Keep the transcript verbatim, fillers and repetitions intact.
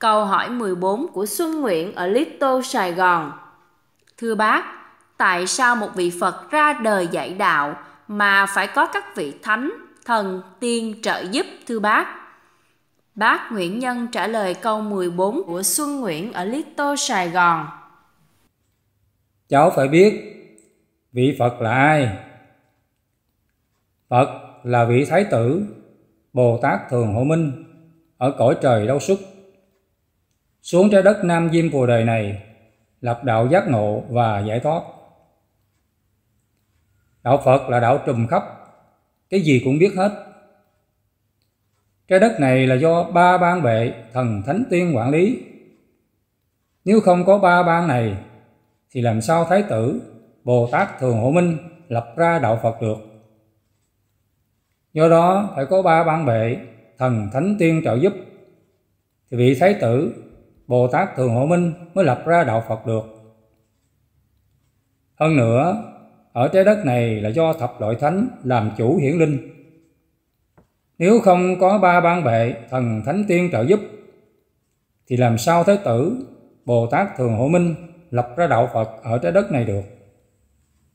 Câu hỏi mười bốn của Xuân Nguyễn ở Little Sài Gòn. Thưa bác, tại sao một vị Phật ra đời dạy đạo mà phải có các vị thánh, thần, tiên trợ giúp thưa bác? Bác Nguyễn Nhân trả lời câu mười bốn của Xuân Nguyễn ở Little Sài Gòn. Cháu phải biết vị Phật là ai. Phật là vị Thái tử Bồ Tát Thường Hộ Minh ở cõi trời Đâu Xuất, xuống trái đất Nam Diêm Phù Đề này lập đạo giác ngộ và giải thoát. Đạo Phật là đạo trùm khắp, cái gì cũng biết hết. Trái đất này là do ba ban bệ thần thánh tiên quản lý. Nếu không có ba ban này thì làm sao Thái tử Bồ Tát Thường Hộ Minh lập ra đạo Phật được? Do đó phải có ba ban bệ thần thánh tiên trợ giúp thì vị Thái tử Bồ Tát Thường Hộ Minh mới lập ra đạo Phật được. Hơn nữa, ở trái đất này là do thập loại thánh làm chủ hiển linh. Nếu không có ba ban bệ thần thánh tiên trợ giúp thì làm sao Thái tử Bồ Tát Thường Hộ Minh lập ra đạo Phật ở trái đất này được?